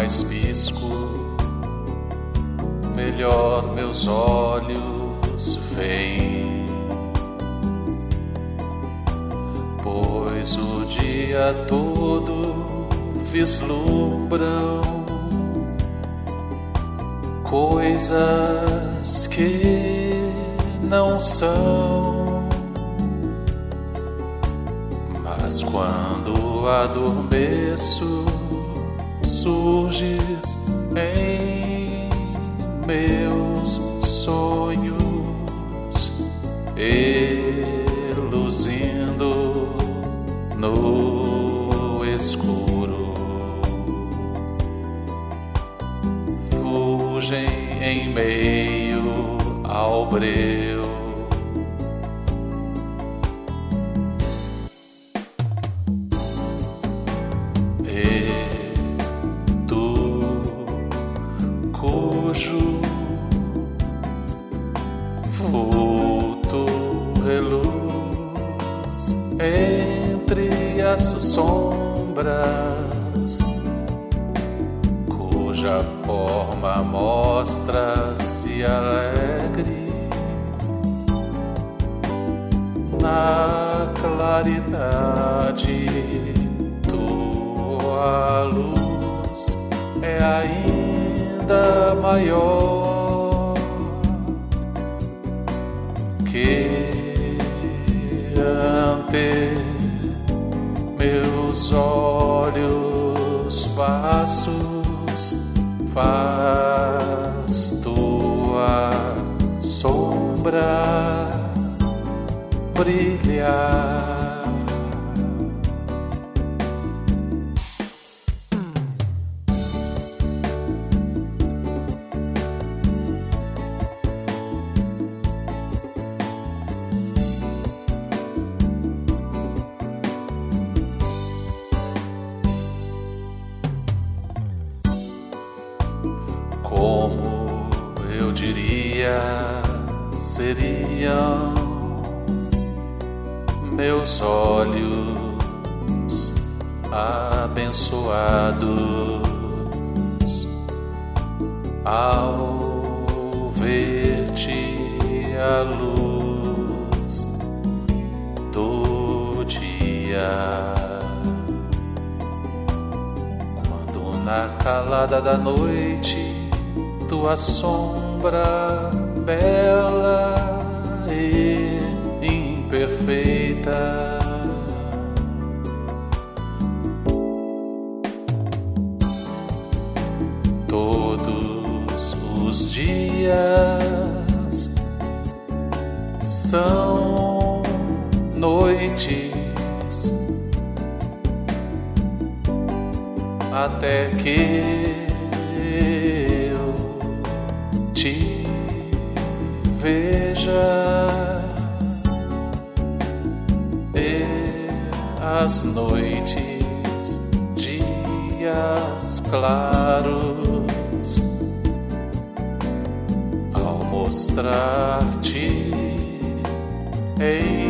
mais pisco, melhor meus olhos veem, pois o dia todo vislumbram coisas que não são. Mas quando adormeço, surges em meus sonhos, reluzindo no escuro. Fugem em meio ao breu, cujo vulto reluz entre as sombras, cuja forma mostra-se alegre na claridade. Tua luz é ainda maior que ante meus olhos passos, faz tua sombra brilhar. Como eu diria, seriam meus olhos abençoados ao ver-te à luz do dia, quando na calada da noite tua sombra bela e imperfeita todos os dias são noites, até que te veja, e as noites, dias claros, ao mostrar-te em